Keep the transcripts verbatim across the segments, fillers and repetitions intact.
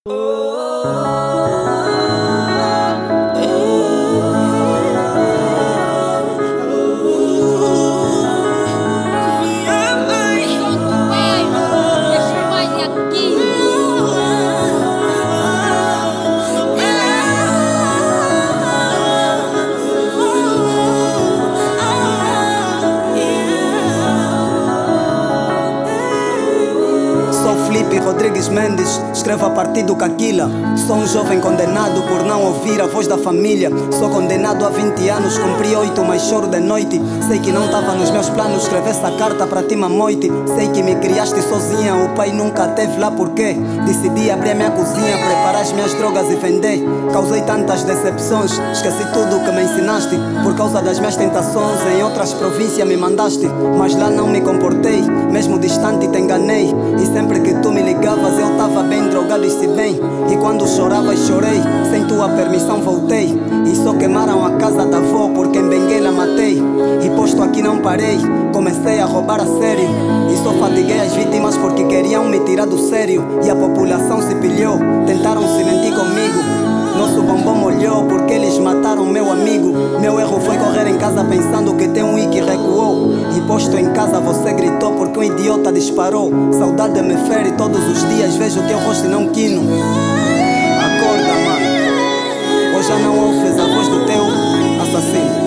Rodrigues Mendes, escrevo a partir do Caquila. Sou um jovem condenado por não ouvir a voz da família. Sou condenado há vinte anos, cumpri oito, mas choro de noite. Sei que não estava nos meus planos escrever essa carta para ti, mamoite. Sei que me criaste sozinha, o pai nunca teve lá porquê. Decidi abrir a minha cozinha, preparar as minhas drogas e vender. Causei tantas decepções, esqueci tudo o que me ensinaste. Por causa das minhas tentações, em outras províncias me mandaste. Mas lá não me comportei, mesmo distante te enganei. E sempre que tu me ligavas eu tava bem drogado e se bem. E quando choravas chorei, sem tua permissão voltei. E só queimaram a casa da avó porque em Benguela matei. E posto aqui não parei, comecei a roubar a sério. E só fatiguei as vítimas porque queriam me tirar do sério. E a população se pilhou, tentaram se mentir comigo. Nosso bombom molhou porque eles mataram meu amigo. Meu erro foi correr em casa pensando que tem um i que recuou. E posto em casa você gritou porque um idiota disparou. Saudade me fere todos os dias, vejo teu rosto e não quino. Acorda, mano, hoje já não ouves a voz do teu assassino.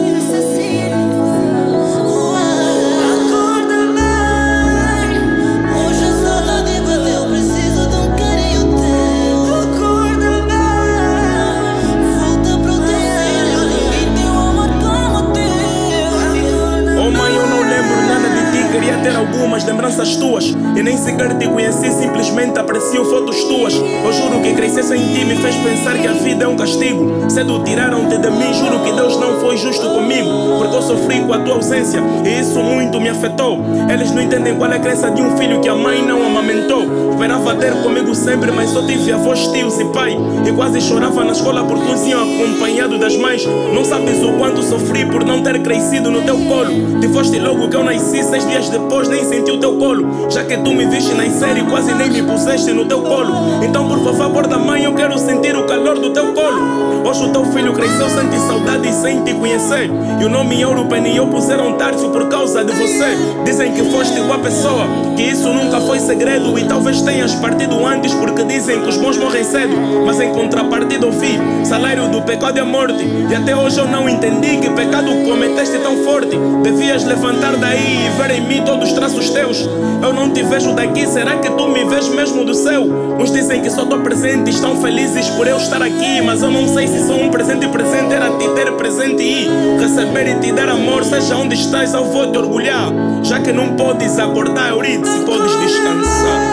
Queria ter algumas lembranças tuas e nem sequer te conheci, simplesmente aprecio fotos tuas. Eu juro que crescer sem ti me fez pensar que a vida é um castigo. Cedo tiraram-te de mim, juro que Deus não foi justo comigo, porque eu sofri com a tua ausência e isso muito me afetou. Eles não entendem qual é a crença de um filho que a mãe não amamentou. Esperava ter comigo sempre, mas só tive avós, tios e pai. E quase chorava na escola porque uns iam acompanhado das mães. Não sabes o quanto sofri por não ter crescido no teu colo. Te foste logo que eu nasci, seis dias depois nem senti o teu colo. Já que tu me viste nascer e quase nem me puseste no teu colo. Então por favor da mãe, eu quero sentir o calor do teu colo. Hoje o teu filho cresceu, sente saudade sem te conhecer. E o nome Europen e eu puseram Tárcio por causa de você. Dizem que foste boa pessoa, que isso nunca foi segredo. E talvez tenhas partido antes porque dizem que os bons morrem cedo. Mas em contrapartida ouvi salário do pecado é a morte. E até hoje eu não entendi que pecado cometeste tão forte. Devias levantar daí e ver em mim todos os traços teus. Eu não te vejo daqui, será que tu me vês mesmo do céu? Uns dizem que só estou presente e estão felizes por eu estar aqui. Mas eu não sei se sou um presente presente, era te ter presente e receber e te dar amor. Seja onde estás eu vou te orgulhar. Já que não podes acordar, Euridice, podes descansar.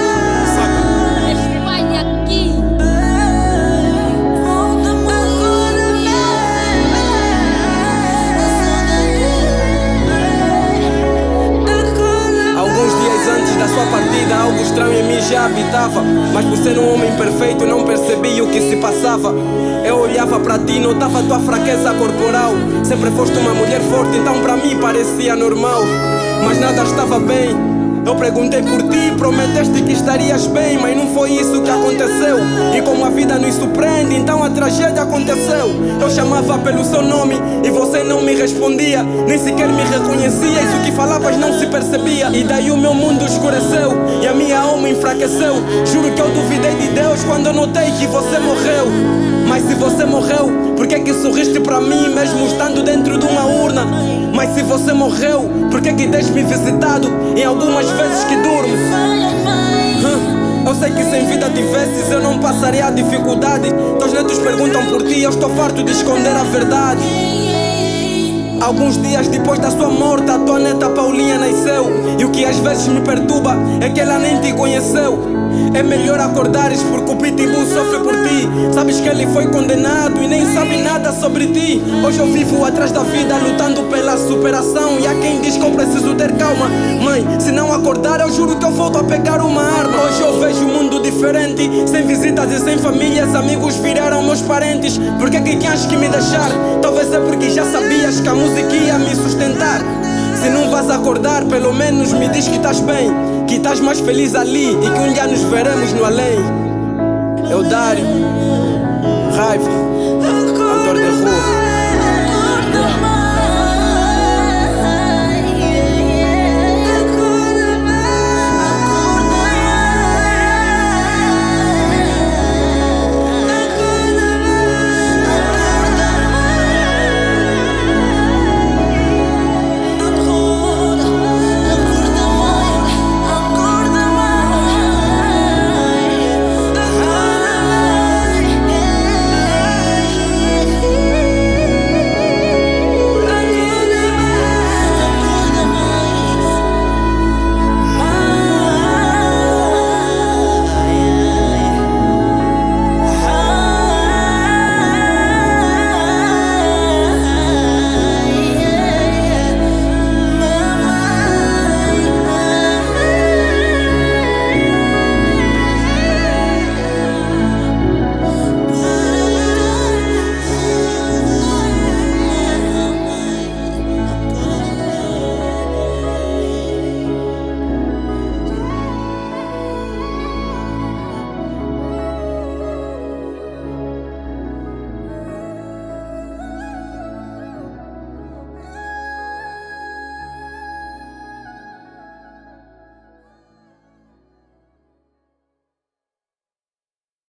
Da sua partida algo estranho em mim já habitava, mas por ser um homem perfeito não percebi o que se passava. Eu olhava para ti, notava tua fraqueza corporal. Sempre foste uma mulher forte, então para mim parecia normal. Mas nada estava bem. Eu perguntei por ti, prometeste que estarias bem, mas não foi isso que aconteceu. E como a vida nos surpreende, então a tragédia aconteceu. Eu chamava pelo seu nome e você não me respondia, nem sequer me reconhecias, o que falavas não se percebia. E daí o meu mundo escureceu e a minha alma enfraqueceu. Juro que eu duvidei de Deus quando eu notei que você morreu. Mas se você morreu, por que que sorriste pra mim mesmo estando dentro de uma urna? Mas se você morreu, por que que tens me visitado em algumas vezes que durmo? Hum, eu sei que se em vida tivesses eu não passaria a dificuldade. Teus netos perguntam por ti, eu estou farto de esconder a verdade. Alguns dias depois da sua morte, a tua neta Paulinha nasceu. E o que às vezes me perturba é que ela nem te conheceu. É melhor acordares porque o Pitbull sofre por ti. Sabes que ele foi condenado e nem sabe nada sobre ti. Hoje eu vivo atrás da vida lutando pela superação. E há quem diz que eu preciso ter calma. Mãe, se não acordar eu juro que eu volto a pegar uma arma. Hoje eu vejo um mundo diferente, sem visitas e sem famílias. Amigos viraram meus parentes. Por que que tinhas que me deixar? Talvez é porque já sabias que a música ia me sustentar. Se não vais acordar, pelo menos me diz que estás bem, que estás mais feliz ali e que um dia nos veremos no além. É o Dário, raiva, cantor de rua.